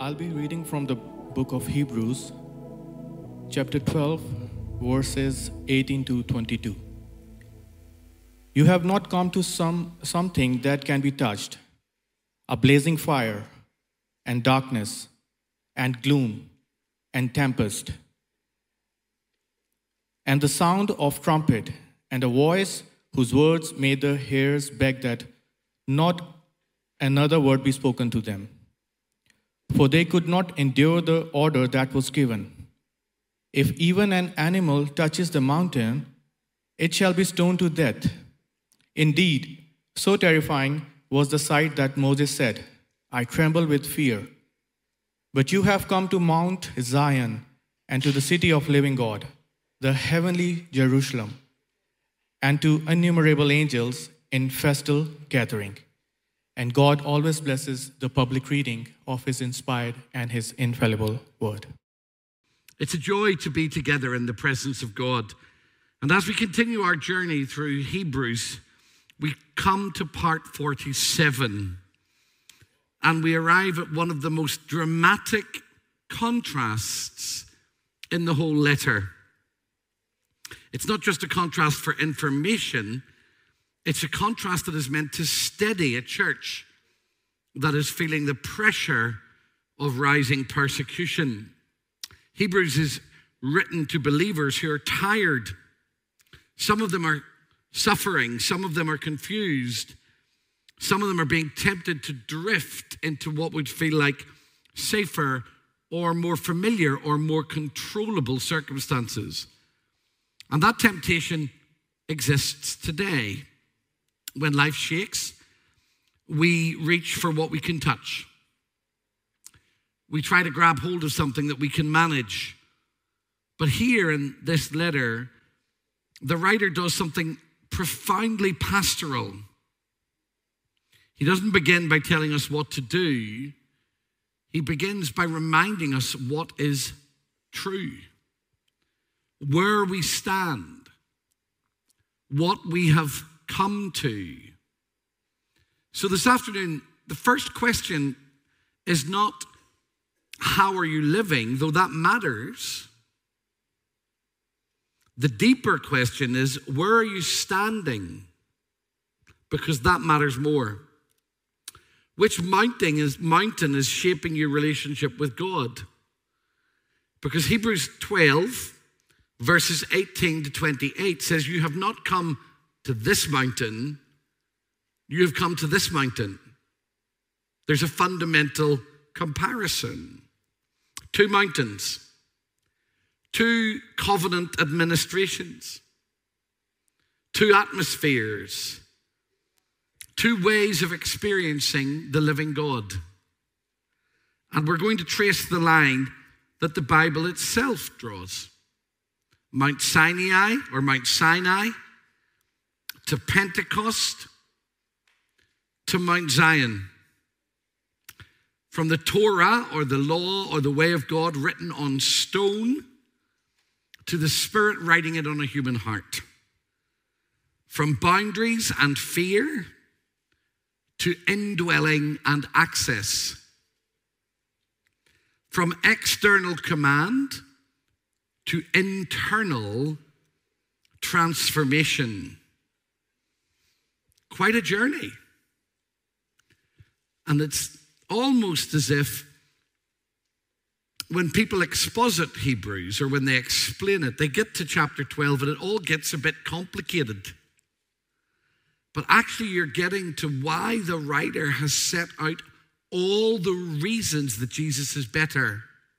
I'll be reading from the book of Hebrews, chapter 12, verses 18 to 22. You have not come to something that can be touched, a blazing fire and darkness and gloom and tempest, and the sound of trumpet and a voice whose words made the hairs beg that not another word be spoken to them. For they could not endure the order that was given. If even an animal touches the mountain, it shall be stoned to death. Indeed, so terrifying was the sight that Moses said, I tremble with fear. But you have come to Mount Zion and to the city of living God, the heavenly Jerusalem, and to innumerable angels in festal gathering. And God always blesses the public reading of His inspired and His infallible word. It's a joy to be together in the presence of God. And as we continue our journey through Hebrews, we come to part 47. And we arrive at one of the most dramatic contrasts in the whole letter. It's not just a contrast for information. It's a contrast that is meant to steady a church that is feeling the pressure of rising persecution. Hebrews is written to believers who are tired. Some of them are suffering. Some of them are confused. Some of them are being tempted to drift into what would feel like safer or more familiar or more controllable circumstances. And that temptation exists today. When life shakes, we reach for what we can touch. We try to grab hold of something that we can manage. But here in this letter, the writer does something profoundly pastoral. He doesn't begin by telling us what to do. He begins by reminding us what is true, where we stand, what we have come to. So this afternoon, the first question is not how are you living, though that matters. The deeper question is where are you standing, because that matters more. Which mountain is shaping your relationship with God? Because Hebrews 12, verses 18 to 28 says, you have not come to this mountain, you have come to this mountain. There's a fundamental comparison. Two mountains, two covenant administrations, two atmospheres, two ways of experiencing the living God. And we're going to trace the line that the Bible itself draws. Mount Sinai or Mount Sinai, to Pentecost, to Mount Zion. From the Torah or the law or the way of God written on stone to the Spirit writing it on a human heart. From boundaries and fear to indwelling and access. From external command to internal transformation. Quite a journey. And it's almost as if when people exposit Hebrews or when they explain it, they get to chapter 12 and it all gets a bit complicated. But actually you're getting to why the writer has set out all the reasons that Jesus is better.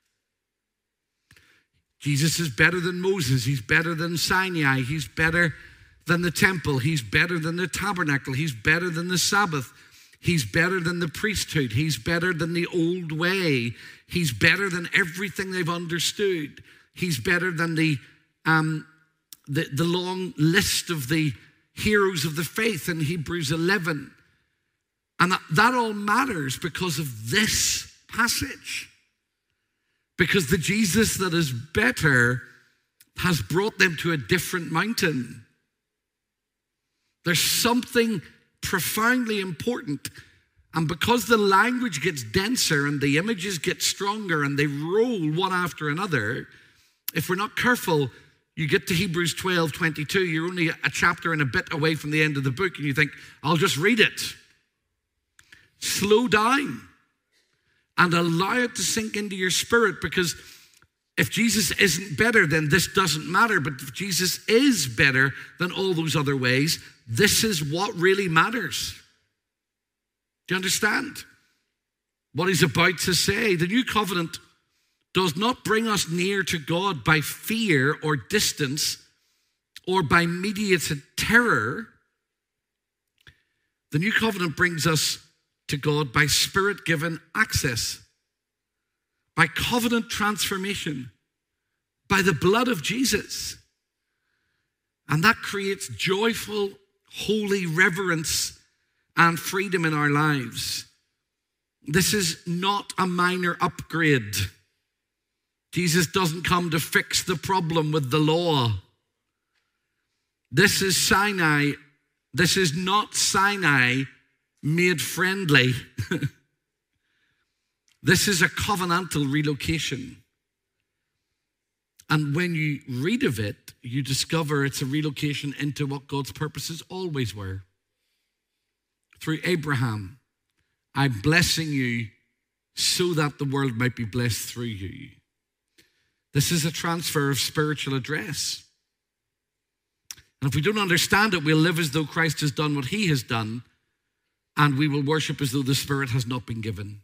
Jesus is better than Moses. He's better than Sinai. He's better than the temple. He's better than the tabernacle. He's better than the Sabbath. He's better than the priesthood. He's better than the old way. He's better than everything they've understood. He's better than the long list of the heroes of the faith in Hebrews 11. And that all matters because of this passage. Because the Jesus that is better has brought them to a different mountain. There's something profoundly important And because the language gets denser and the images get stronger and they roll one after another, if we're not careful, you get to Hebrews 12:22, you're only a chapter and a bit away from the end of the book, and you think, I'll just read it. Slow down and allow it to sink into your spirit, because if Jesus isn't better, then this doesn't matter. But if Jesus is better than all those other ways, this is what really matters. Do you understand what he's about to say? The new covenant does not bring us near to God by fear or distance or by mediated terror. The new covenant brings us to God by Spirit-given access, by covenant transformation, by the blood of Jesus. And that creates joyful, holy reverence and freedom in our lives. This is not a minor upgrade. Jesus doesn't come to fix the problem with the law. This is Sinai. This is not Sinai made friendly. This is a covenantal relocation. And when you read of it, you discover it's a relocation into what God's purposes always were. Through Abraham, I'm blessing you so that the world might be blessed through you. This is a transfer of spiritual address. And if we don't understand it, we'll live as though Christ has done what he has done, and we will worship as though the Spirit has not been given.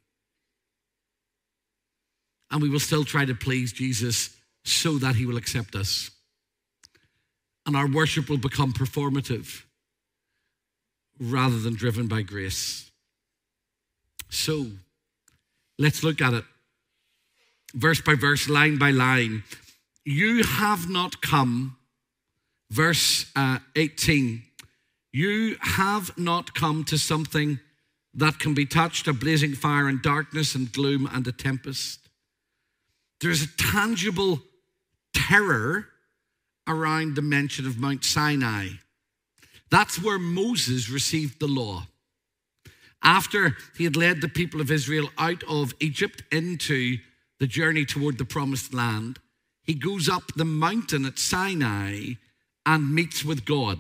And we will still try to please Jesus so that he will accept us. And our worship will become performative rather than driven by grace. So, let's look at it. Verse by verse, line by line. You have not come, verse 18. You have not come to something that can be touched, a blazing fire and darkness and gloom and a tempest. There's a tangible terror around the mention of Mount Sinai. That's where Moses received the law. After he had led the people of Israel out of Egypt into the journey toward the promised land, he goes up the mountain at Sinai and meets with God.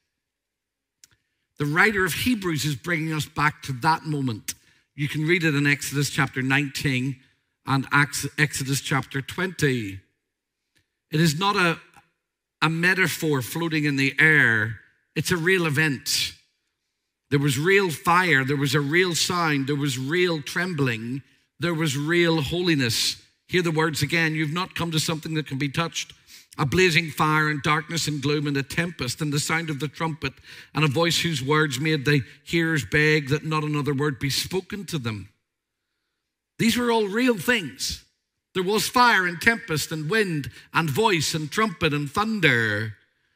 The writer of Hebrews is bringing us back to that moment. You can read it in Exodus chapter 19 and Exodus chapter 20. It is not a metaphor floating in the air. It's a real event. There was real fire. There was a real sound. There was real trembling. There was real holiness. Hear the words again. You've not come to something that can be touched. A blazing fire and darkness and gloom and a tempest and the sound of the trumpet and a voice whose words made the hearers beg that not another word be spoken to them. These were all real things. There was fire and tempest and wind and voice and trumpet and thunder.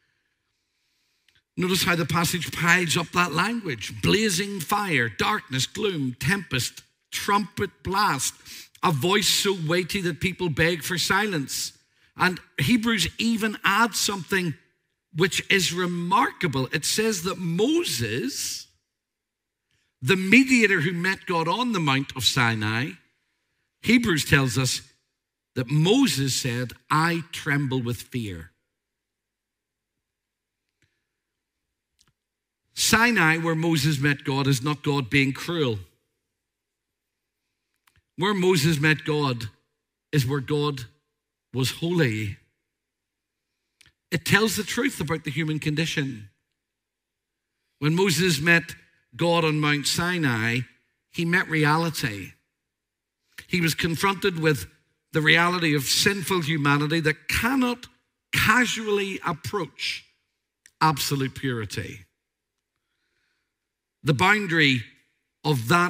Notice how the passage piles up that language. Blazing fire, darkness, gloom, tempest, trumpet blast, a voice so weighty that people beg for silence. And Hebrews even adds something which is remarkable. It says that Moses, the mediator who met God on the Mount of Sinai, Hebrews tells us that Moses said, I tremble with fear. Sinai, where Moses met God, is not God being cruel. Where Moses met God is where God was holy. It tells the truth about the human condition. When Moses met God on Mount Sinai, he met reality. He was confronted with the reality of sinful humanity that cannot casually approach absolute purity. The boundary of that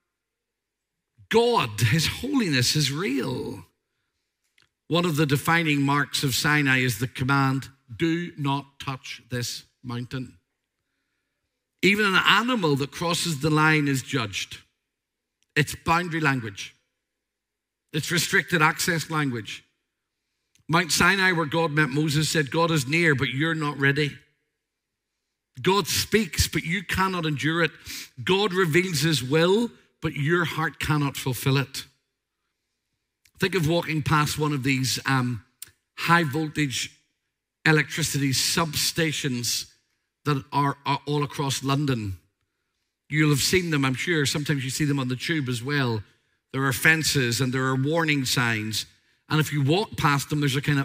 God, his holiness, is real. One of the defining marks of Sinai is the command, do not touch this mountain. Even an animal that crosses the line is judged. It's boundary language. It's restricted access language. Mount Sinai, where God met Moses, said, God is near, but you're not ready. God speaks, but you cannot endure it. God reveals his will, but your heart cannot fulfill it. Think of walking past one of these high voltage electricity substations that are all across London. You'll have seen them, I'm sure. Sometimes you see them on the tube as well. There are fences and there are warning signs. And if you walk past them, there's a kind of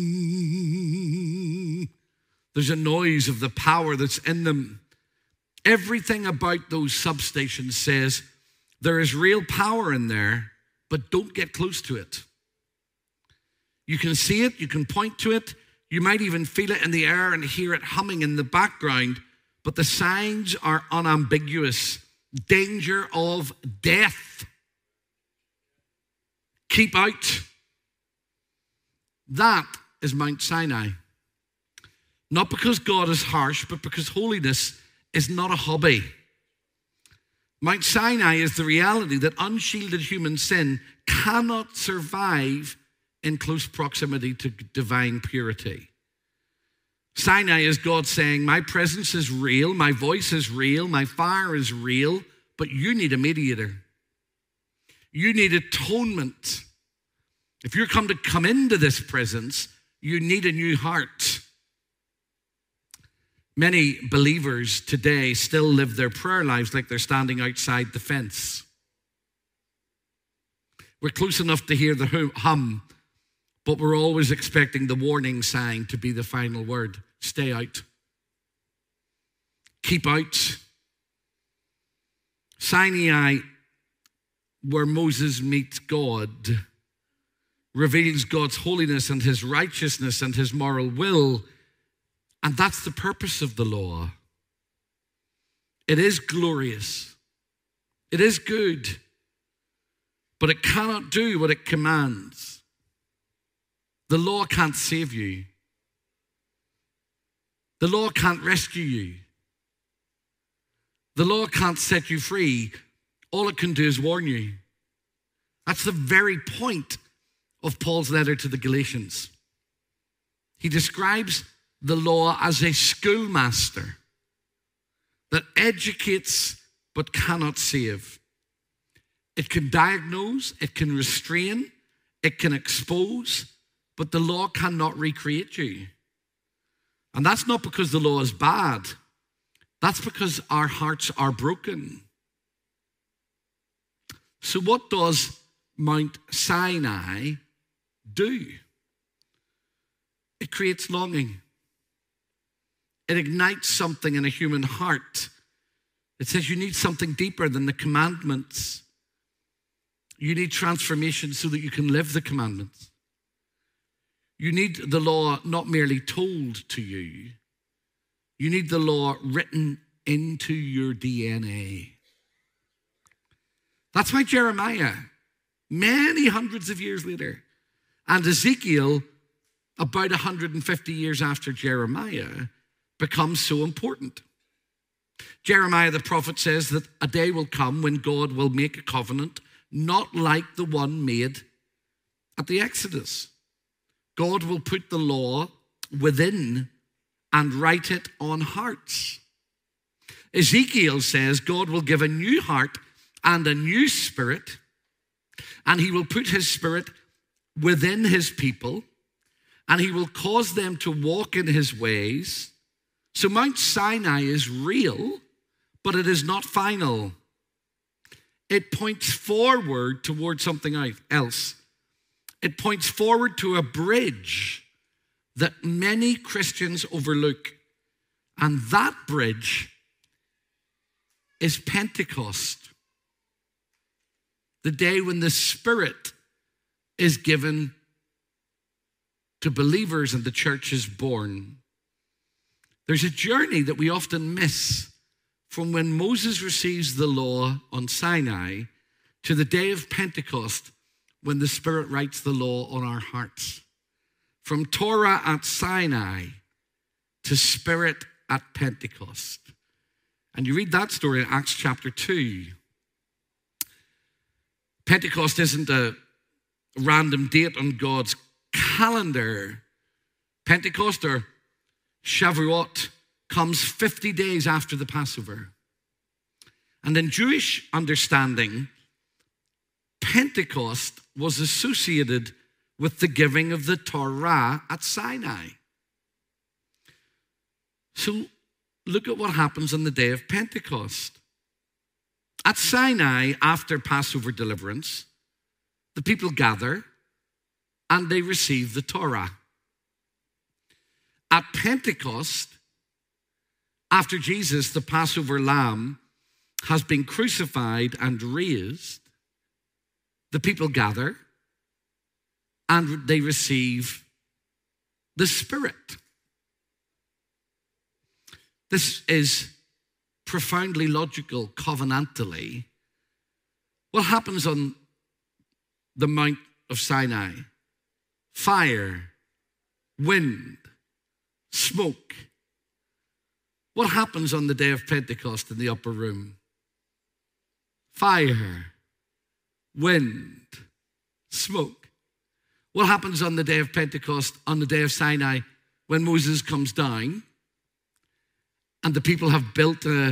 there's a noise of the power that's in them. Everything about those substations says there is real power in there, but don't get close to it. You can see it, you can point to it, you might even feel it in the air and hear it humming in the background, but the signs are unambiguous. Danger of death. Keep out. That is Mount Sinai. Not because God is harsh, but because holiness is not a hobby. Mount Sinai is the reality that unshielded human sin cannot survive in close proximity to divine purity. Sinai is God saying, my presence is real, my voice is real, my fire is real, but you need a mediator. You need atonement. If you're come into this presence, you need a new heart. Many believers today still live their prayer lives like they're standing outside the fence. We're close enough to hear the hum, but we're always expecting the warning sign to be the final word. Stay out. Keep out. Sinai, where Moses meets God, reveals God's holiness and his righteousness and his moral will. And that's the purpose of the law. It is glorious. It is good. But it cannot do what it commands. The law can't save you. The law can't rescue you. The law can't set you free. All it can do is warn you. That's the very point of Paul's letter to the Galatians. He describes the law as a schoolmaster that educates but cannot save. It can diagnose, it can restrain, it can expose, but the law cannot recreate you. And that's not because the law is bad. That's because our hearts are broken. So what does Mount Sinai do? It creates longing. It ignites something in a human heart. It says you need something deeper than the commandments. You need transformation so that you can live the commandments. You need the law not merely told to you. You need the law written into your DNA. That's why Jeremiah, many hundreds of years later, and Ezekiel, about 150 years after Jeremiah, becomes so important. Jeremiah the prophet says that a day will come when God will make a covenant not like the one made at the Exodus. God will put the law within and write it on hearts. Ezekiel says God will give a new heart and a new spirit, and he will put his spirit within his people, and he will cause them to walk in his ways. So Mount Sinai is real, but it is not final. It points forward toward something else. It points forward to a bridge that many Christians overlook. And that bridge is Pentecost, the day when the Spirit is given to believers and the church is born. There's a journey that we often miss from when Moses receives the law on Sinai to the day of Pentecost when the Spirit writes the law on our hearts. From Torah at Sinai to Spirit at Pentecost. And you read that story in Acts chapter 2. Pentecost isn't a random date on God's calendar. Pentecost or Shavuot comes 50 days after the Passover. And in Jewish understanding, Pentecost was associated with the giving of the Torah at Sinai. So look at what happens on the day of Pentecost. At Sinai, after Passover deliverance, the people gather and they receive the Torah. At Pentecost, after Jesus, the Passover lamb, has been crucified and raised, the people gather and they receive the Spirit. This is profoundly logical, covenantally. What happens on the Mount of Sinai? Fire, wind, smoke. What happens on the day of Pentecost in the upper room? Fire, wind, smoke. What happens on the day of Pentecost, on the day of Sinai, when Moses comes down and the people have built a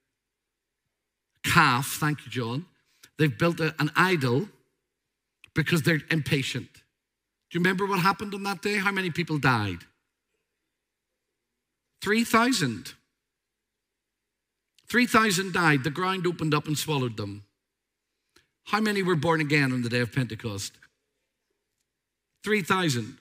calf? Thank you, John. They've built an idol because they're impatient. Do you remember what happened on that day? How many people died? 3,000. 3,000 died. The ground opened up and swallowed them. How many were born again on the day of Pentecost? 3,000.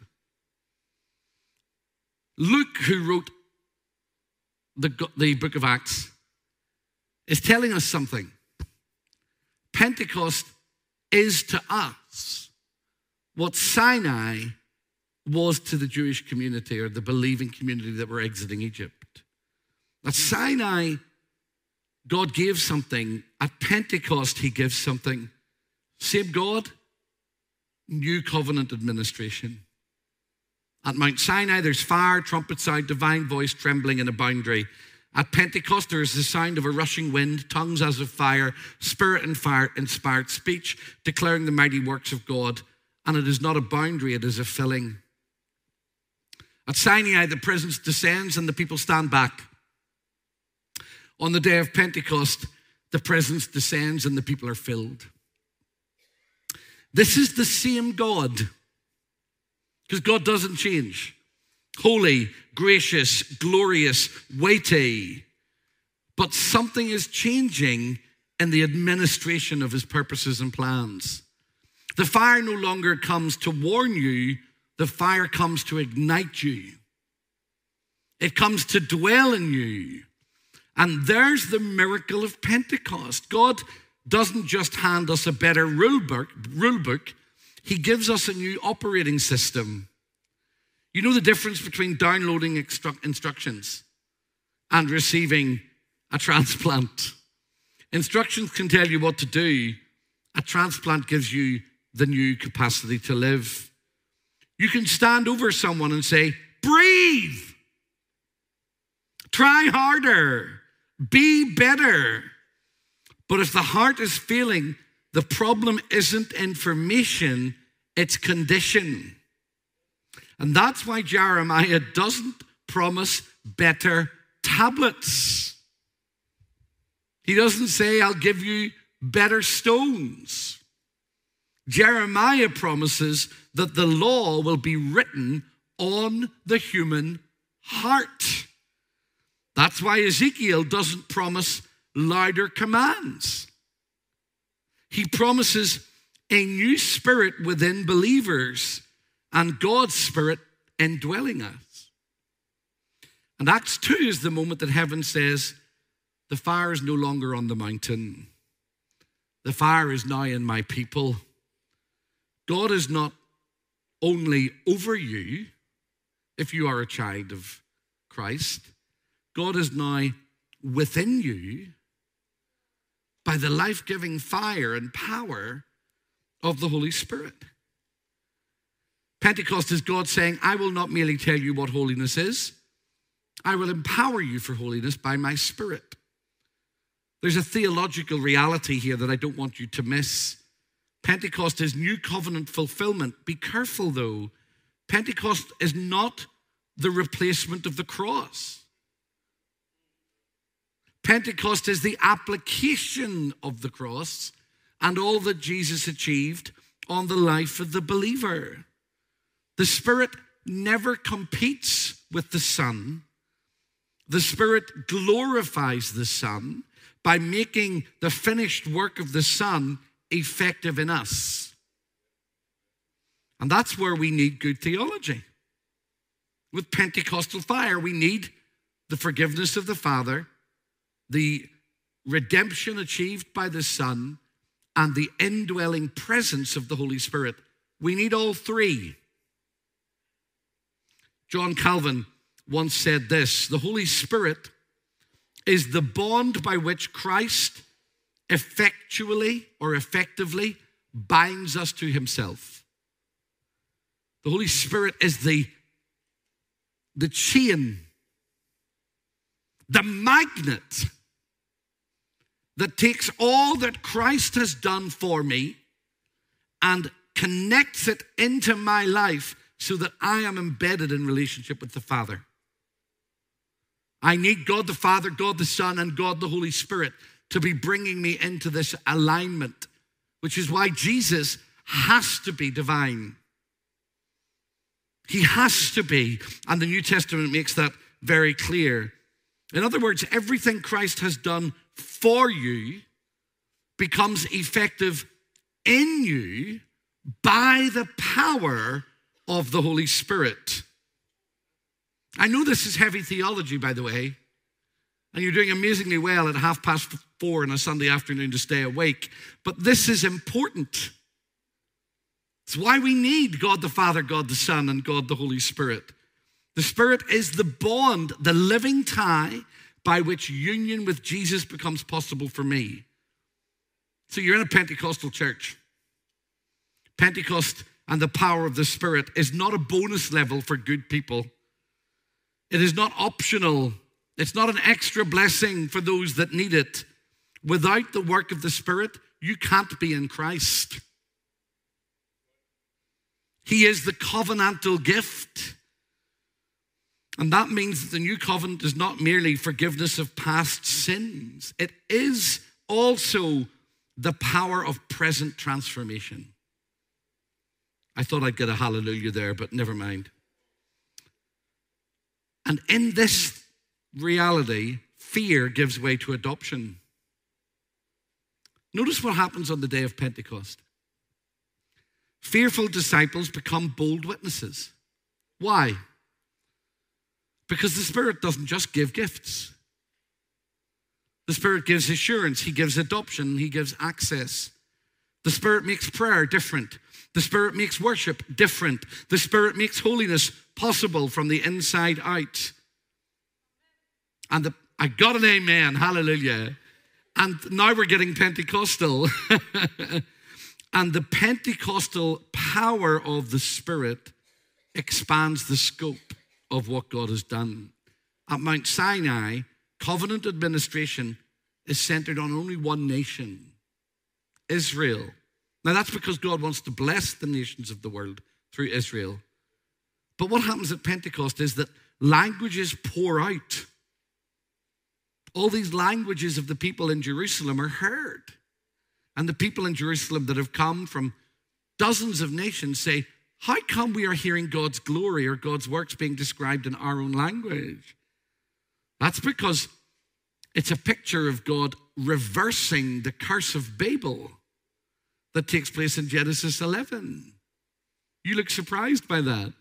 Luke, who wrote the book of Acts, is telling us something. Pentecost is to us what Sinai was to the Jewish community or the believing community that were exiting Egypt. At Sinai, God gave something. At Pentecost, he gives something. Same God, new covenant administration. At Mount Sinai, there's fire, trumpet sound, divine voice, trembling in a boundary. At Pentecost, there is the sound of a rushing wind, tongues as of fire, spirit and fire, inspired speech, declaring the mighty works of God. And it is not a boundary, it is a filling. At Sinai, the presence descends and the people stand back. On the day of Pentecost, the presence descends and the people are filled. This is the same God, because God doesn't change. Holy, gracious, glorious, weighty. But something is changing in the administration of his purposes and plans. The fire no longer comes to warn you, the fire comes to ignite you. It comes to dwell in you. And there's the miracle of Pentecost. God doesn't just hand us a better rule book, he gives us a new operating system. You know the difference between downloading instructions and receiving a transplant. Instructions can tell you what to do. A transplant gives you the new capacity to live. You can stand over someone and say, breathe, try harder, be better. But if the heart is failing, the problem isn't information, it's condition. And that's why Jeremiah doesn't promise better tablets. He doesn't say, I'll give you better stones. Jeremiah promises that the law will be written on the human heart. That's why Ezekiel doesn't promise louder commands. He promises a new spirit within believers and God's Spirit indwelling us. And Acts 2 is the moment that heaven says, the fire is no longer on the mountain. The fire is now in my people. God is not only over you, if you are a child of Christ. God is now within you by the life-giving fire and power of the Holy Spirit. Pentecost is God saying, I will not merely tell you what holiness is, I will empower you for holiness by my Spirit. There's a theological reality here that I don't want you to miss. Pentecost is new covenant fulfillment. Be careful though. Pentecost is not the replacement of the cross. Pentecost is the application of the cross and all that Jesus achieved on the life of the believer. The Spirit never competes with the Son. The Spirit glorifies the Son by making the finished work of the Son effective in us. And that's where we need good theology. With Pentecostal fire, we need the forgiveness of the Father, the redemption achieved by the Son, and the indwelling presence of the Holy Spirit. We need all three. John Calvin once said this: the Holy Spirit is the bond by which Christ effectually or effectively binds us to himself. The Holy Spirit is the chain, the magnet that takes all that Christ has done for me and connects it into my life so that I am embedded in relationship with the Father. I need God the Father, God the Son, and God the Holy Spirit to be bringing me into this alignment, which is why Jesus has to be divine. He has to be, and the New Testament makes that very clear. In other words, everything Christ has done for you becomes effective in you by the power of the Holy Spirit. I know this is heavy theology, by the way, and you're doing amazingly well at 4:30 on a Sunday afternoon to stay awake, but this is important. It's why we need God the Father, God the Son, and God the Holy Spirit. The Spirit is the bond, the living tie by which union with Jesus becomes possible for me. So you're in a Pentecostal church. Pentecost and the power of the Spirit is not a bonus level for good people. It is not optional. It's not an extra blessing for those that need it. Without the work of the Spirit, you can't be in Christ. He is the covenantal gift. And that means that the new covenant is not merely forgiveness of past sins. It is also the power of present transformation. I thought I'd get a hallelujah there, but never mind. And in this reality, fear gives way to adoption. Notice what happens on the day of Pentecost. Fearful disciples become bold witnesses. Why? Because the Spirit doesn't just give gifts. The Spirit gives assurance. He gives adoption. He gives access. The Spirit makes prayer different. The Spirit makes worship different. The Spirit makes holiness possible from the inside out. And I got an amen, hallelujah. And now we're getting Pentecostal. And the Pentecostal power of the Spirit expands the scope of what God has done. At Mount Sinai, covenant administration is centered on only one nation, Israel. Now that's because God wants to bless the nations of the world through Israel. But what happens at Pentecost is that languages pour out. All these languages of the people in Jerusalem are heard. And the people in Jerusalem that have come from dozens of nations say, how come we are hearing God's glory or God's works being described in our own language? That's because it's a picture of God reversing the curse of Babel that takes place in Genesis 11. You look surprised by that.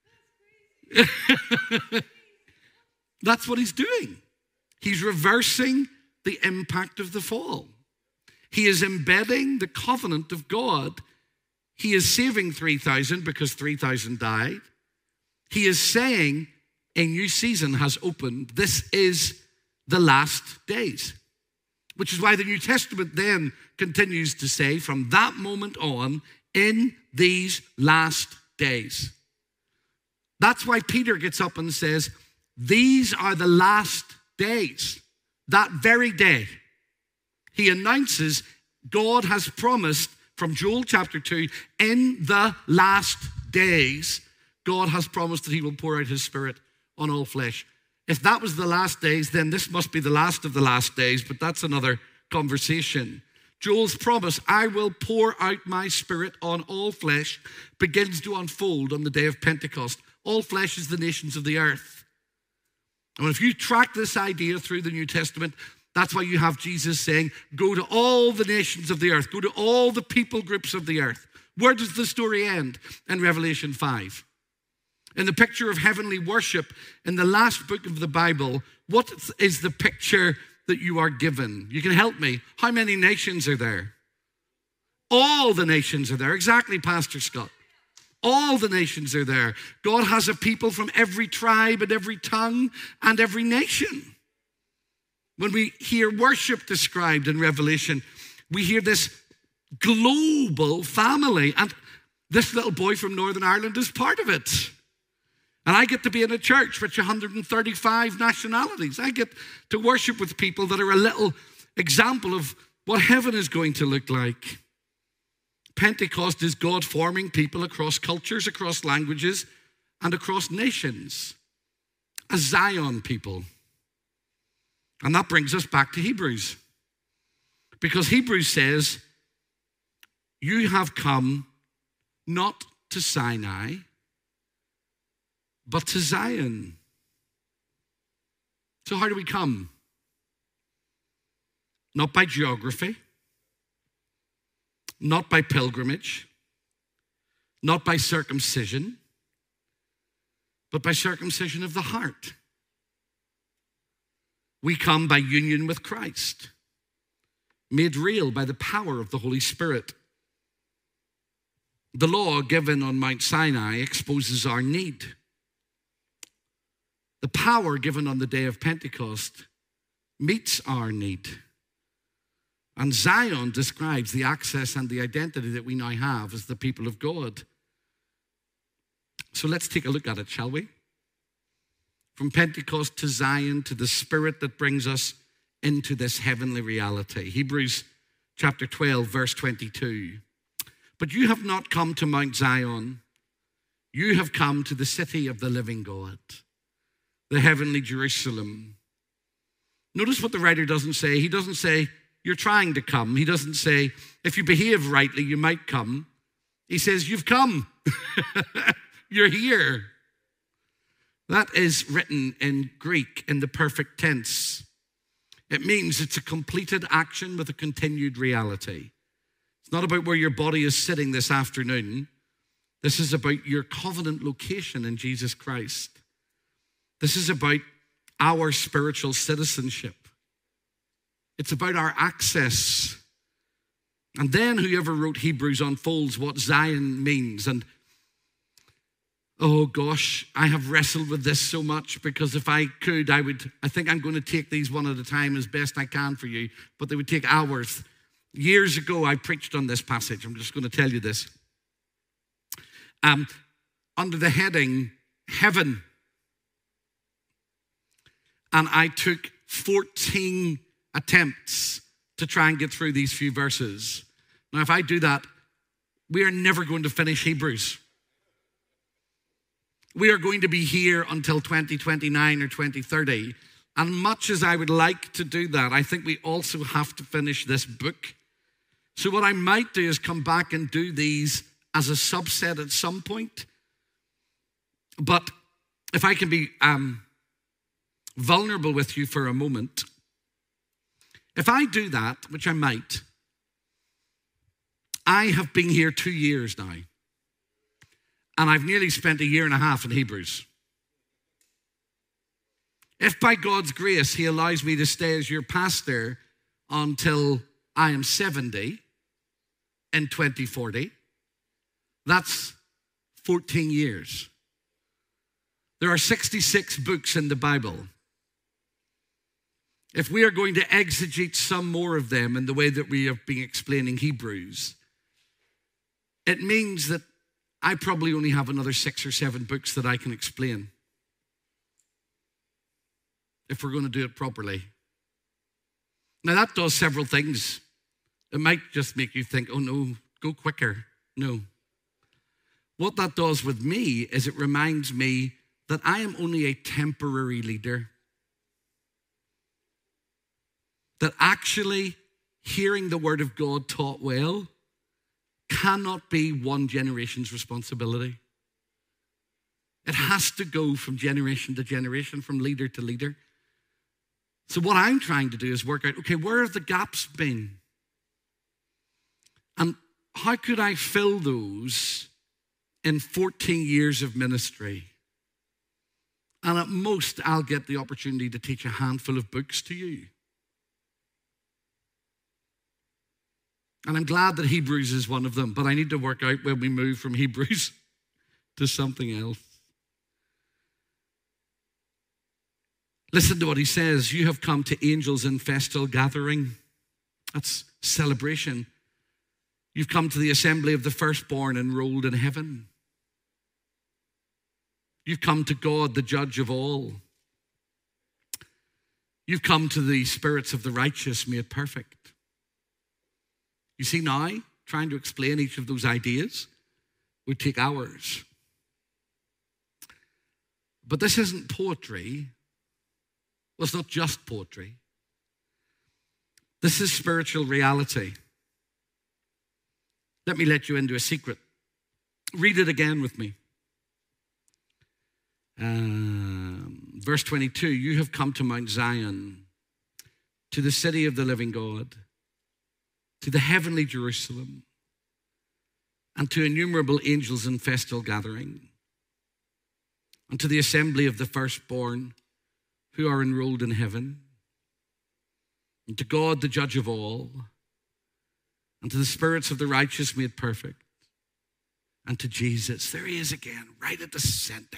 That's what he's doing. He's reversing the impact of the fall. He is embedding the covenant of God. He is saving 3,000 because 3,000 died. He is saying a new season has opened. This is the last days. Which is why the New Testament then continues to say, from that moment on, in these last days. That's why Peter gets up and says, these are the last days. That very day, he announces God has promised from Joel chapter 2, in the last days, God has promised that he will pour out his Spirit on all flesh. If that was the last days, then this must be the last of the last days, but that's another conversation. Joel's promise, I will pour out my Spirit on all flesh, begins to unfold on the day of Pentecost. All flesh is the nations of the earth. And if you track this idea through the New Testament, that's why you have Jesus saying, go to all the nations of the earth, go to all the people groups of the earth. Where does the story end? In Revelation 5. In the picture of heavenly worship, in the last book of the Bible, what is the picture that you are given? You can help me. How many nations are there? All the nations are there. Exactly, Pastor Scott. All the nations are there. God has a people from every tribe and every tongue and every nation. When we hear worship described in Revelation, we hear this global family. And this little boy from Northern Ireland is part of it. And I get to be in a church with 135 nationalities. I get to worship with people that are a little example of what heaven is going to look like. Pentecost is God forming people across cultures, across languages, and across nations. A Zion people. And that brings us back to Hebrews. Because Hebrews says, you have come not to Sinai, but to Zion. So how do we come? Not by geography, not by pilgrimage, not by circumcision, but by circumcision of the heart. We come by union with Christ, made real by the power of the Holy Spirit. The law given on Mount Sinai exposes our need. The power given on the day of Pentecost meets our need. And Zion describes the access and the identity that we now have as the people of God. So let's take a look at it, shall we? From Pentecost to Zion, to the Spirit that brings us into this heavenly reality. Hebrews chapter 12, verse 22. But you have not come to Mount Zion. You have come to the city of the living God, the heavenly Jerusalem. Notice what the writer doesn't say. He doesn't say, you're trying to come. He doesn't say, if you behave rightly, you might come. He says, you've come. You're here. That is written in Greek in the perfect tense. It means it's a completed action with a continued reality. It's not about where your body is sitting this afternoon. This is about your covenant location in Jesus Christ. This is about our spiritual citizenship. It's about our access. And then whoever wrote Hebrews unfolds what Zion means. And oh gosh, I have wrestled with this so much, because if I could, I think I'm going to take these one at a time as best I can for you, but they would take hours. Years ago, I preached on this passage. I'm just going to tell you this. Under the heading, Heaven. And I took 14 attempts to try and get through these few verses. Now, if I do that, we are never going to finish Hebrews. We are going to be here until 2029 or 2030. And much as I would like to do that, I think we also have to finish this book. So what I might do is come back and do these as a subset at some point. But if I can be vulnerable with you for a moment, if I do that, which I might, I have been here 2 years now. And I've nearly spent 1.5 years in Hebrews. If by God's grace he allows me to stay as your pastor until I am 70 in 2040, that's 14 years. There are 66 books in the Bible. If we are going to exegete some more of them in the way that we have been explaining Hebrews, it means that I probably only have another 6 or 7 books that I can explain, if we're going to do it properly. Now that does several things. It might just make you think, oh no, go quicker. No. What that does with me is it reminds me that I am only a temporary leader. that actually hearing the word of God taught well cannot be one generation's responsibility. It has to go from generation to generation, from leader to leader. So what I'm trying to do is work out, okay, where have the gaps been? And how could I fill those in 14 years of ministry? And at most, I'll get the opportunity to teach a handful of books to you. And I'm glad that Hebrews is one of them, but I need to work out when we move from Hebrews to something else. Listen to what he says. You have come to angels in festal gathering. That's celebration. You've come to the assembly of the firstborn enrolled in heaven. You've come to God, the judge of all. You've come to the spirits of the righteous made perfect. You see now, trying to explain each of those ideas would take hours. But this isn't poetry. Well, it's not just poetry. This is spiritual reality. Let me let you into a secret. Read it again with me. Verse 22, you have come to Mount Zion, to the city of the living God, to the heavenly Jerusalem, and to innumerable angels in festal gathering, and to the assembly of the firstborn who are enrolled in heaven, and to God, the judge of all, and to the spirits of the righteous made perfect, and to Jesus. There he is again, right at the center,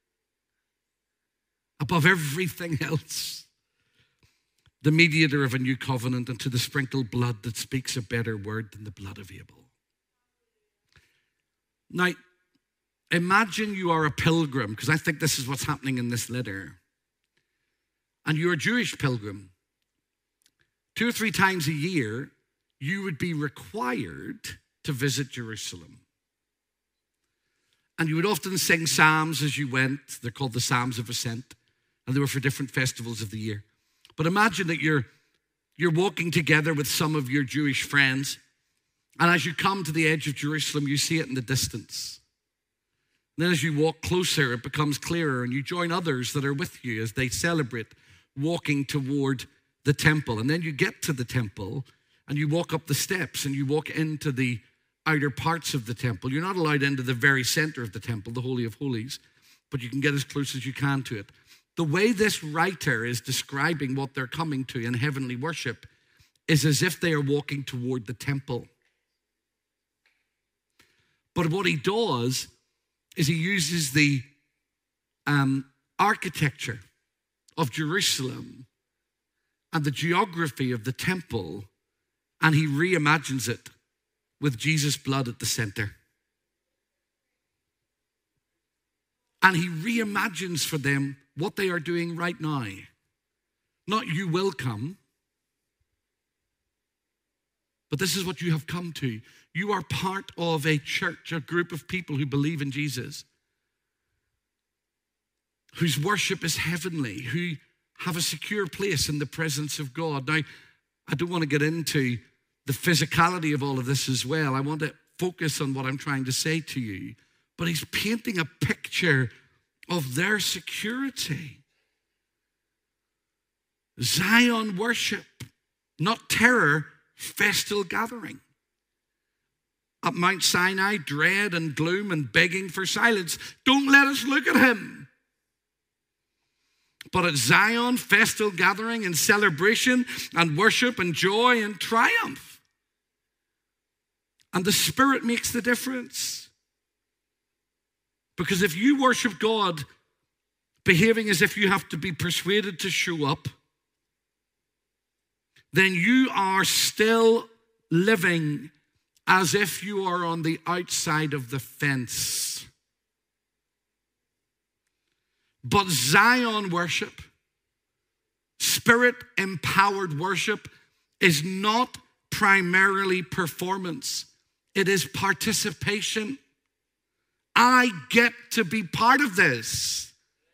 above everything else, the mediator of a new covenant, and to the sprinkled blood that speaks a better word than the blood of Abel. Now, imagine you are a pilgrim, because I think this is what's happening in this letter. And you're a Jewish pilgrim. 2 or 3 times a year, you would be required to visit Jerusalem. And you would often sing psalms as you went. They're called the Psalms of Ascent. And they were for different festivals of the year. But imagine that you're walking together with some of your Jewish friends. And as you come to the edge of Jerusalem, you see it in the distance. And then as you walk closer, it becomes clearer. And you join others that are with you as they celebrate walking toward the temple. And then you get to the temple and you walk up the steps and you walk into the outer parts of the temple. You're not allowed into the very center of the temple, the Holy of Holies, but you can get as close as you can to it. The way this writer is describing what they're coming to in heavenly worship is as if they are walking toward the temple. But what he does is he uses the architecture of Jerusalem and the geography of the temple, and he reimagines it with Jesus' blood at the center. And he reimagines for them what they are doing right now. Not you will come, but this is what you have come to. You are part of a church, a group of people who believe in Jesus, whose worship is heavenly, who have a secure place in the presence of God. Now, I don't want to get into the physicality of all of this as well. I want to focus on what I'm trying to say to you. But he's painting a picture of their security. Zion worship, not terror, festal gathering. At Mount Sinai, dread and gloom and begging for silence. Don't let us look at him. But at Zion, festal gathering and celebration and worship and joy and triumph. And the Spirit makes the difference. Because if you worship God behaving as if you have to be persuaded to show up, then you are still living as if you are on the outside of the fence. But Zion worship, Spirit-empowered worship, is not primarily performance. It is participation. I get to be part of this.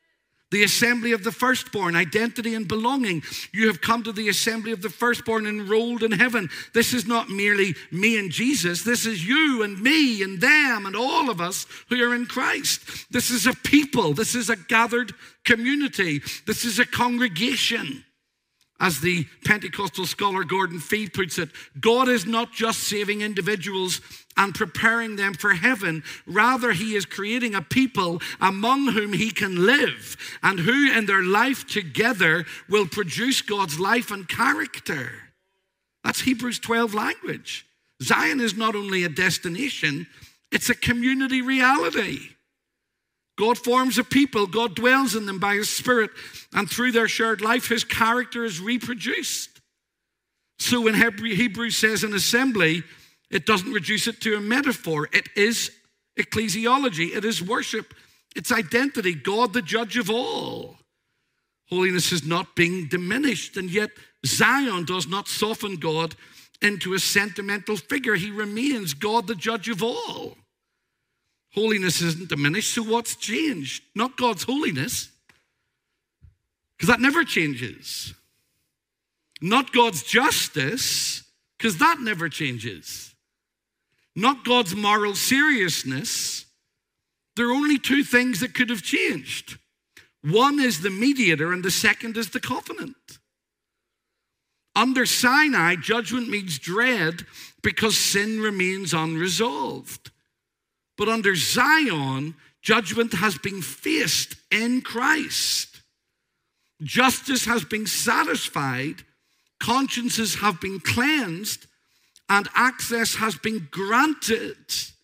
The assembly of the firstborn, identity and belonging. You have come to the assembly of the firstborn enrolled in heaven. This is not merely me and Jesus. This is you and me and them and all of us who are in Christ. This is a people. This is a gathered community. This is a congregation. As the Pentecostal scholar Gordon Fee puts it, God is not just saving individuals and preparing them for heaven. Rather, he is creating a people among whom he can live and who in their life together will produce God's life and character. That's Hebrews 12 language. Zion is not only a destination, it's a community reality. God forms a people, God dwells in them by his Spirit, and through their shared life, his character is reproduced. So when Hebrews says an assembly, it doesn't reduce it to a metaphor. It is ecclesiology, it is worship, it's identity, God the judge of all. Holiness is not being diminished, and yet Zion does not soften God into a sentimental figure. He remains God the judge of all. Holiness isn't diminished, so what's changed? Not God's holiness, because that never changes. Not God's justice, because that never changes. Not God's moral seriousness. There are only two things that could have changed. One is the mediator, and the second is the covenant. Under Sinai, judgment means dread because sin remains unresolved. But under Zion, judgment has been faced in Christ. Justice has been satisfied, consciences have been cleansed, and access has been granted.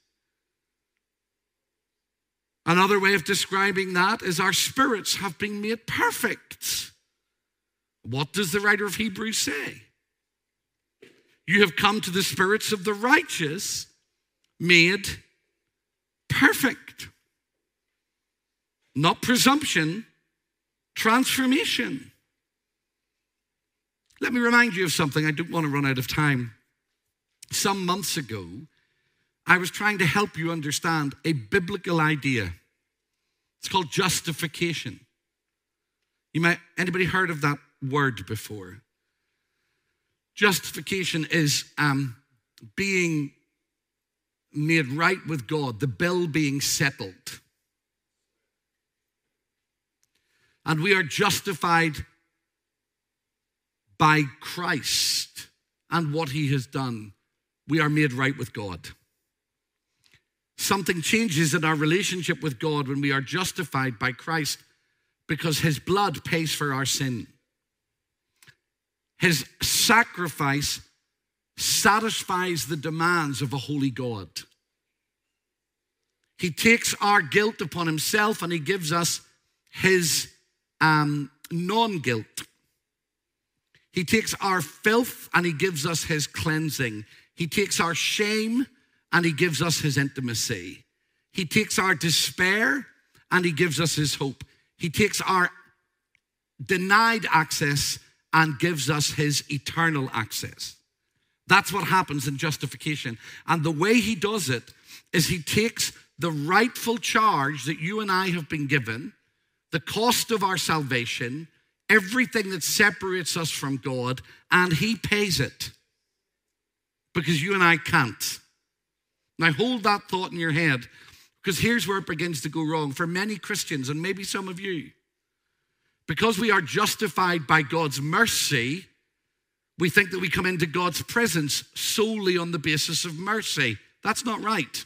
Another way of describing that is our spirits have been made perfect. What does the writer of Hebrews say? You have come to the spirits of the righteous, made perfect. Not presumption, transformation. Let me remind you of something. I don't want to run out of time. Some months ago, I was trying to help you understand a biblical idea. It's called justification. Anybody heard of that word before? Justification is being made right with God, the bill being settled. And we are justified by Christ and what he has done. We are made right with God. Something changes in our relationship with God when we are justified by Christ because his blood pays for our sin. His sacrifice satisfies the demands of a holy God. He takes our guilt upon himself and he gives us his non-guilt. He takes our filth and he gives us his cleansing. He takes our shame and he gives us his intimacy. He takes our despair and he gives us his hope. He takes our denied access and gives us his eternal access. That's what happens in justification. And the way he does it is he takes the rightful charge that you and I have been given, the cost of our salvation, everything that separates us from God, and he pays it because you and I can't. Now hold that thought in your head, because here's where it begins to go wrong for many Christians and maybe some of you. Because we are justified by God's mercy, we think that we come into God's presence solely on the basis of mercy. That's not right.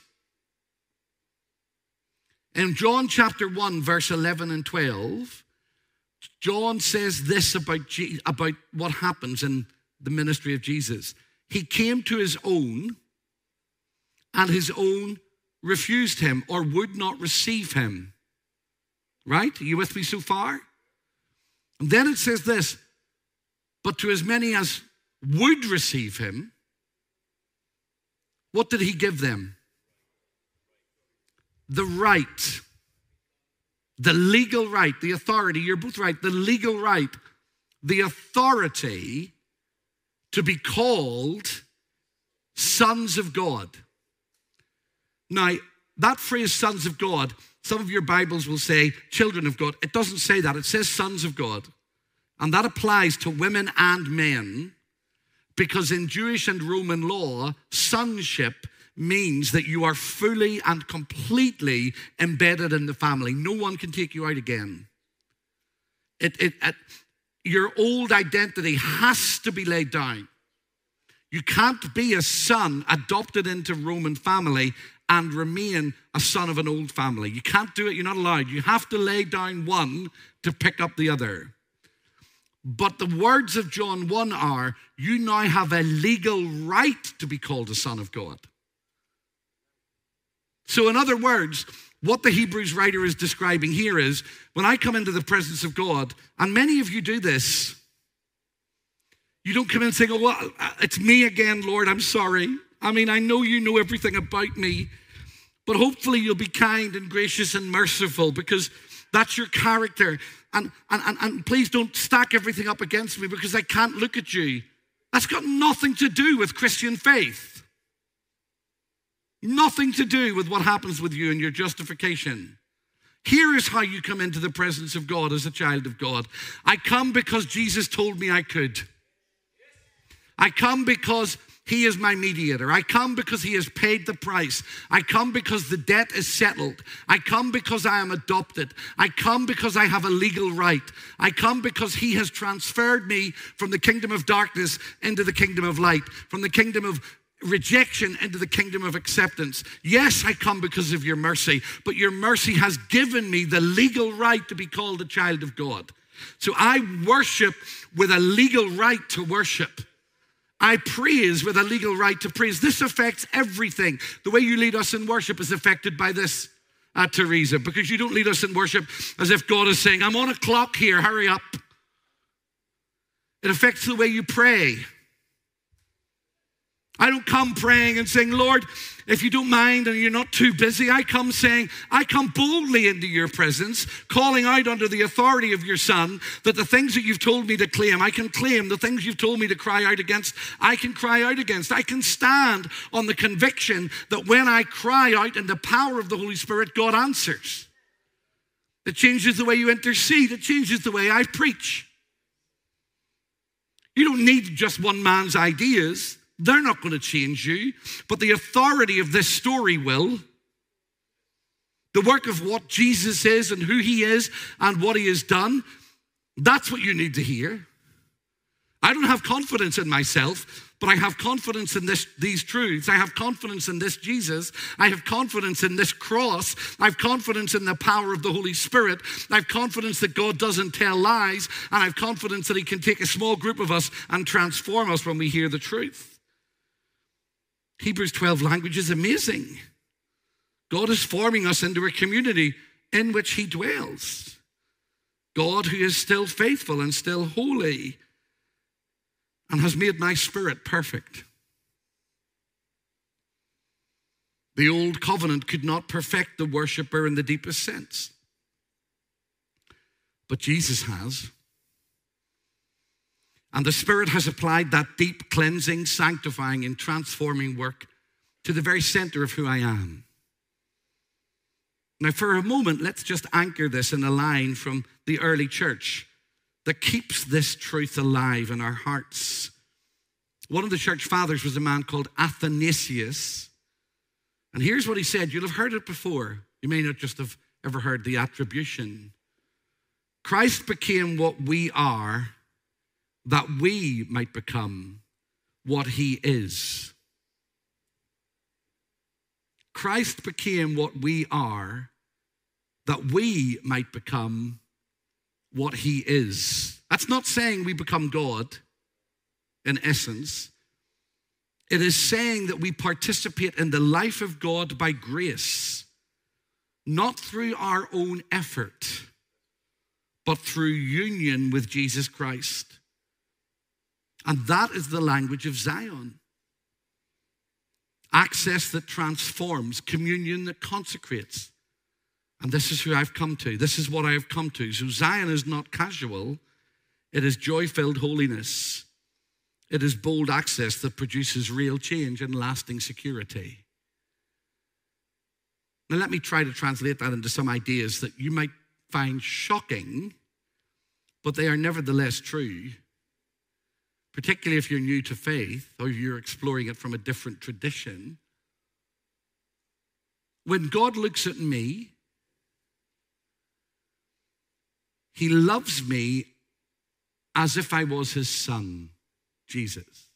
In John chapter 1, verse 11 and 12, John says this about what happens in the ministry of Jesus. He came to his own, and his own refused him or would not receive him. Right? Are you with me so far? And then it says this, but to as many as would receive him, what did he give them? The right, the legal right, the authority, you're both right, the legal right, the authority to be called sons of God. Now, that phrase, sons of God, Some of your Bibles will say children of God. It doesn't say that. It says sons of God. And that applies to women and men, because in Jewish and Roman law, sonship means that you are fully and completely embedded in the family. No one can take you out again. Your old identity has to be laid down. You can't be a son adopted into Roman family and remain a son of an old family. You can't do it. You're not allowed. You have to lay down one to pick up the other. But the words of John 1 are, you now have a legal right to be called a son of God. So in other words, what the Hebrews writer is describing here is, when I come into the presence of God, and many of you do this, you don't come in saying, oh, well, it's me again, Lord, I'm sorry. I mean, I know you know everything about me, but hopefully you'll be kind and gracious and merciful, because that's your character. And please don't stack everything up against me because I can't look at you. That's got nothing to do with Christian faith. Nothing to do with what happens with you and your justification. Here is how you come into the presence of God as a child of God. I come because Jesus told me I could. I come because he is my mediator. I come because he has paid the price. I come because the debt is settled. I come because I am adopted. I come because I have a legal right. I come because he has transferred me from the kingdom of darkness into the kingdom of light, from the kingdom of rejection into the kingdom of acceptance. Yes, I come because of your mercy, but your mercy has given me the legal right to be called a child of God. So I worship with a legal right to worship. I praise with a legal right to praise. This affects everything. The way you lead us in worship is affected by this, Teresa, because you don't lead us in worship as if God is saying, I'm on a clock here, hurry up. It affects the way you pray. I don't come praying and saying, Lord, if you don't mind and you're not too busy, I come boldly into your presence, calling out under the authority of your Son, that the things that you've told me to claim, I can claim. The things you've told me to cry out against, I can cry out against. I can stand on the conviction that when I cry out in the power of the Holy Spirit, God answers. It changes the way you intercede. It changes the way I preach. You don't need just one man's ideas. They're not going to change you, but the authority of this story will. The work of what Jesus is and who he is and what he has done, that's what you need to hear. I don't have confidence in myself, but I have confidence in these truths. I have confidence in this Jesus. I have confidence in this cross. I have confidence in the power of the Holy Spirit. I have confidence that God doesn't tell lies, and I have confidence that he can take a small group of us and transform us when we hear the truth. Hebrews 12 language is amazing. God is forming us into a community in which he dwells. God who is still faithful and still holy and has made my spirit perfect. The old covenant could not perfect the worshiper in the deepest sense, but Jesus has. And the Spirit has applied that deep cleansing, sanctifying, and transforming work to the very center of who I am. Now, for a moment, let's just anchor this in a line from the early church that keeps this truth alive in our hearts. One of the church fathers was a man called Athanasius. And here's what he said. You'll have heard it before. You may not just have ever heard the attribution. Christ became what we are, that we might become what he is. Christ became what we are, that we might become what he is. That's not saying we become God in essence. It is saying that we participate in the life of God by grace, not through our own effort, but through union with Jesus Christ. And that is the language of Zion. Access that transforms, communion that consecrates. And this is who I've come to. This is what I have come to. So Zion is not casual. It is joy-filled holiness. It is bold access that produces real change and lasting security. Now let me try to translate that into some ideas that you might find shocking, but they are nevertheless true, particularly if you're new to faith or you're exploring it from a different tradition. When God looks at me, he loves me as if I was his son, Jesus.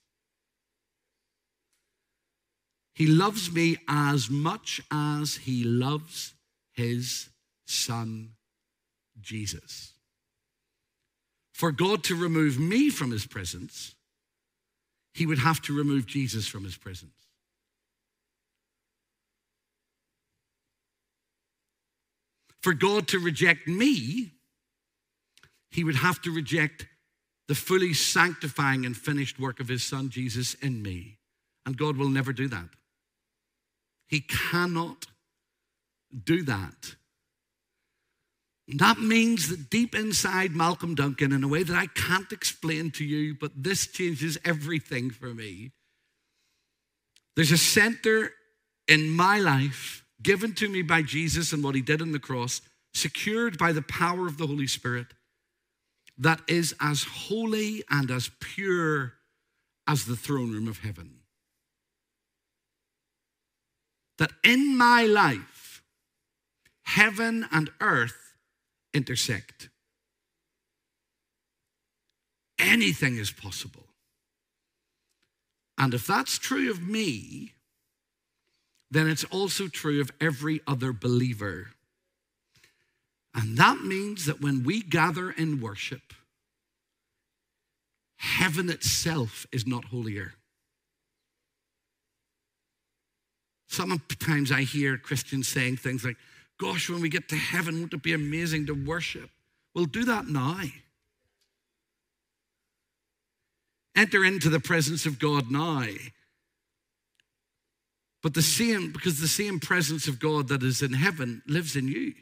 He loves me as much as he loves his son, Jesus. For God to remove me from his presence, he would have to remove Jesus from his presence. For God to reject me, he would have to reject the fully sanctifying and finished work of his son, Jesus, in me. And God will never do that. He cannot do that. That means that deep inside Malcolm Duncan, in a way that I can't explain to you, but this changes everything for me. There's a center in my life given to me by Jesus and what he did on the cross, secured by the power of the Holy Spirit, that is as holy and as pure as the throne room of heaven. That in my life, heaven and earth intersect. Anything is possible. And if that's true of me, then it's also true of every other believer. And that means that when we gather in worship, heaven itself is not holier. Sometimes I hear Christians saying things like, gosh, when we get to heaven, won't it be amazing to worship? Well, do that now. Enter into the presence of God now. But because the same presence of God that is in heaven lives in you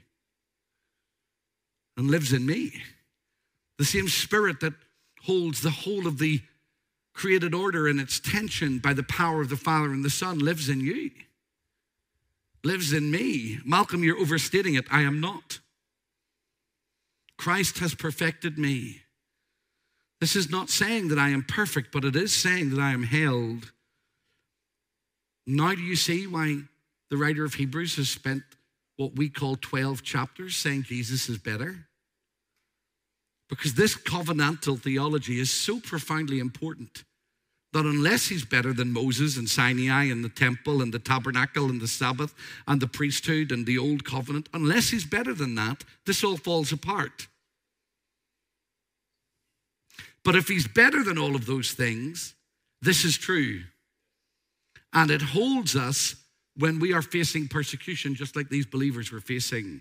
and lives in me. The same Spirit that holds the whole of the created order in its tension by the power of the Father and the Son lives in you. Lives in me. Malcolm, you're overstating it. I am not. Christ has perfected me. This is not saying that I am perfect, but it is saying that I am held. Now do you see why the writer of Hebrews has spent what we call 12 chapters saying Jesus is better? Because this covenantal theology is so profoundly important that unless he's better than Moses and Sinai and the temple and the tabernacle and the Sabbath and the priesthood and the old covenant, unless he's better than that, this all falls apart. But if he's better than all of those things, this is true. And it holds us when we are facing persecution, just like these believers were facing.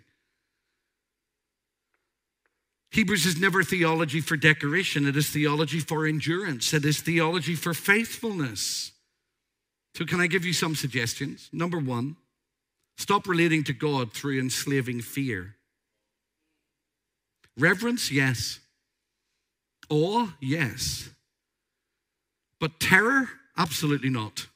Hebrews is never theology for decoration. It is theology for endurance. It is theology for faithfulness. So can I give you some suggestions? Number one, stop relating to God through enslaving fear. Reverence, yes. Awe, yes. But terror, absolutely not.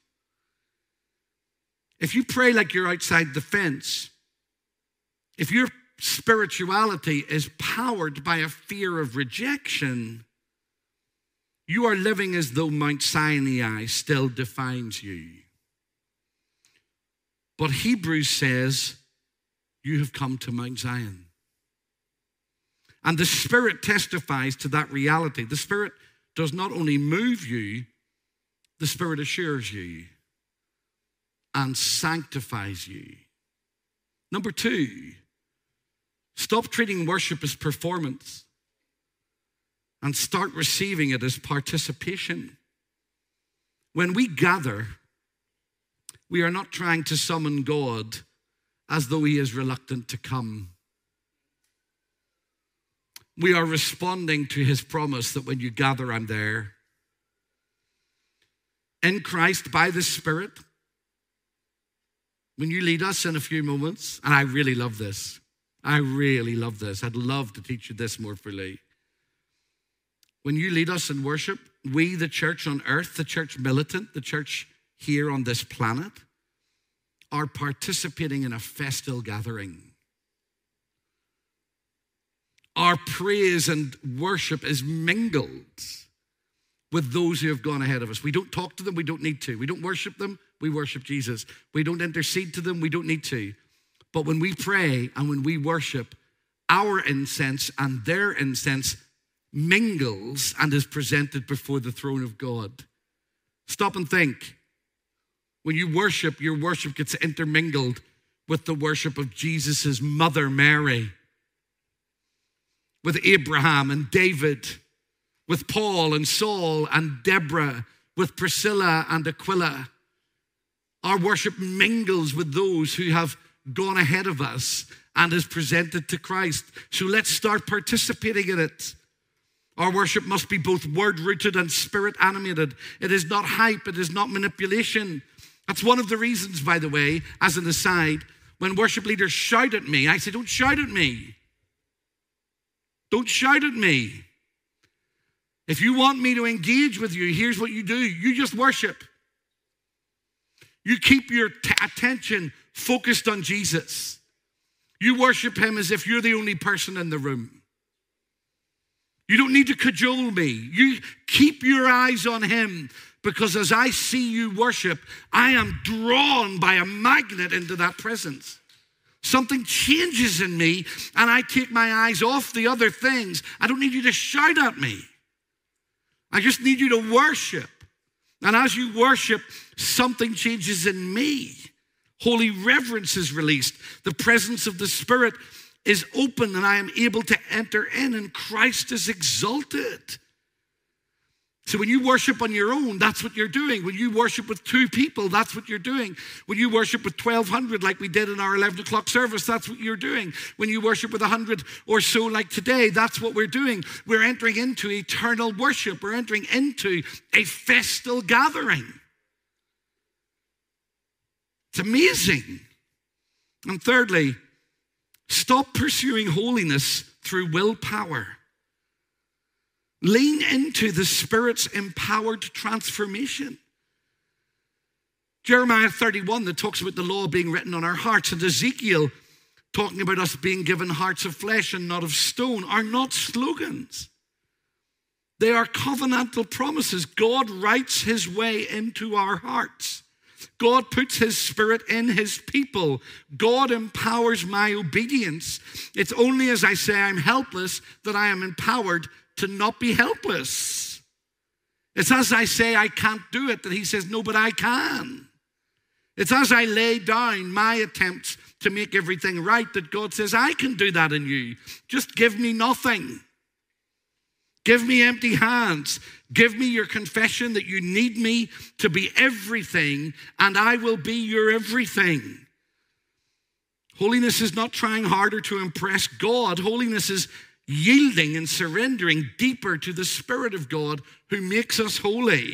If you pray like you're outside the fence, if your spirituality is powered by a fear of rejection, you are living as though Mount Sinai still defines you. But Hebrews says, you have come to Mount Zion. And the Spirit testifies to that reality. The Spirit does not only move you, the Spirit assures you and sanctifies you. Number two, stop treating worship as performance and start receiving it as participation. When we gather, we are not trying to summon God as though he is reluctant to come. We are responding to his promise that when you gather, I'm there. In Christ, by the Spirit, when you lead us in a few moments, and I really love this. I'd love to teach you this more fully. When you lead us in worship, we, the church on earth, the church militant, the church here on this planet, are participating in a festal gathering. Our praise and worship is mingled with those who have gone ahead of us. We don't talk to them, we don't need to. We don't worship them, we worship Jesus. We don't intercede to them, we don't need to. But when we pray and when we worship, our incense and their incense mingles and is presented before the throne of God. Stop and think. When you worship, your worship gets intermingled with the worship of Jesus' mother, Mary, with Abraham and David, with Paul and Saul and Deborah, with Priscilla and Aquila. Our worship mingles with those who have gone ahead of us and is presented to Christ. So let's start participating in it. Our worship must be both word-rooted and spirit-animated. It is not hype, it is not manipulation. That's one of the reasons, by the way, as an aside, when worship leaders shout at me, I say, don't shout at me. Don't shout at me. If you want me to engage with you, here's what you do. You just worship. You keep your attention focused on Jesus. You worship him as if you're the only person in the room. You don't need to cajole me. You keep your eyes on him, because as I see you worship, I am drawn by a magnet into that presence. Something changes in me and I take my eyes off the other things. I don't need you to shout at me. I just need you to worship. And as you worship, something changes in me. Holy reverence is released. The presence of the Spirit is open and I am able to enter in, and Christ is exalted. So when you worship on your own, that's what you're doing. When you worship with 2 people, that's what you're doing. When you worship with 1,200 like we did in our 11 o'clock service, that's what you're doing. When you worship with 100 or so like today, that's what we're doing. We're entering into eternal worship. We're entering into a festal gathering. It's amazing. And thirdly, stop pursuing holiness through willpower. Lean into the Spirit's empowered transformation. Jeremiah 31 that talks about the law being written on our hearts, and Ezekiel talking about us being given hearts of flesh and not of stone, are not slogans. They are covenantal promises. God writes his way into our hearts. God puts his Spirit in his people. God empowers my obedience. It's only as I say I'm helpless that I am empowered to not be helpless. It's as I say I can't do it that he says, no, but I can. It's as I lay down my attempts to make everything right that God says, I can do that in you. Just give me nothing. Give me empty hands. Give me your confession that you need me to be everything, and I will be your everything. Holiness is not trying harder to impress God. Holiness is yielding and surrendering deeper to the Spirit of God who makes us holy.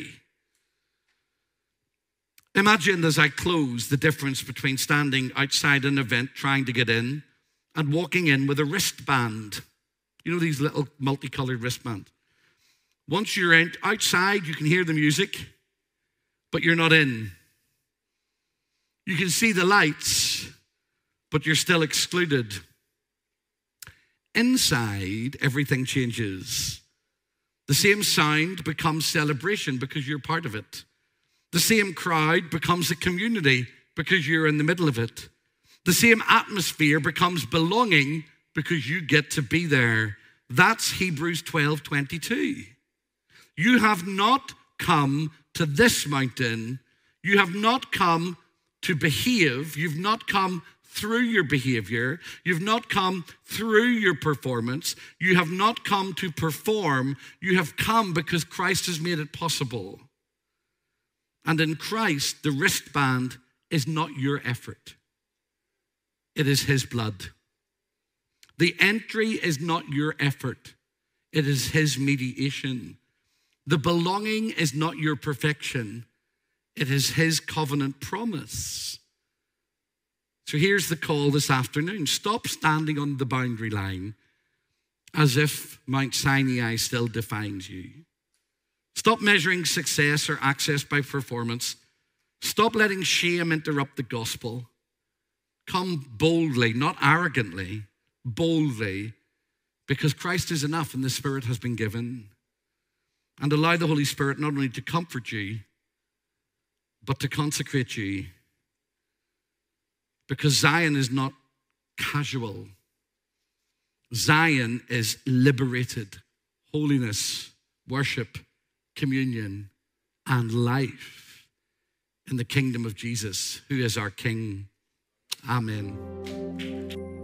Imagine, as I close, the difference between standing outside an event trying to get in and walking in with a wristband. You know, these little multicolored wristbands. Once you're outside, you can hear the music, but you're not in. You can see the lights, but you're still excluded. Inside, everything changes. The same sound becomes celebration because you're part of it. The same crowd becomes a community because you're in the middle of it. The same atmosphere becomes belonging because you get to be there. That's Hebrews 12:22. You have not come to this mountain. You have not come to behave. You've not come through your behavior. You've not come through your performance. You have not come to perform. You have come because Christ has made it possible. And in Christ, the wristband is not your effort. It is his blood. The entry is not your effort. It is his mediation. The belonging is not your perfection. It is his covenant promise. So here's the call this afternoon. Stop standing on the boundary line as if Mount Sinai still defines you. Stop measuring success or access by performance. Stop letting shame interrupt the gospel. Come boldly, not arrogantly, boldly, because Christ is enough and the Spirit has been given. And allow the Holy Spirit not only to comfort you, but to consecrate you. Because Zion is not casual. Zion is liberated. Holiness, worship, communion, and life in the kingdom of Jesus, who is our King. Amen.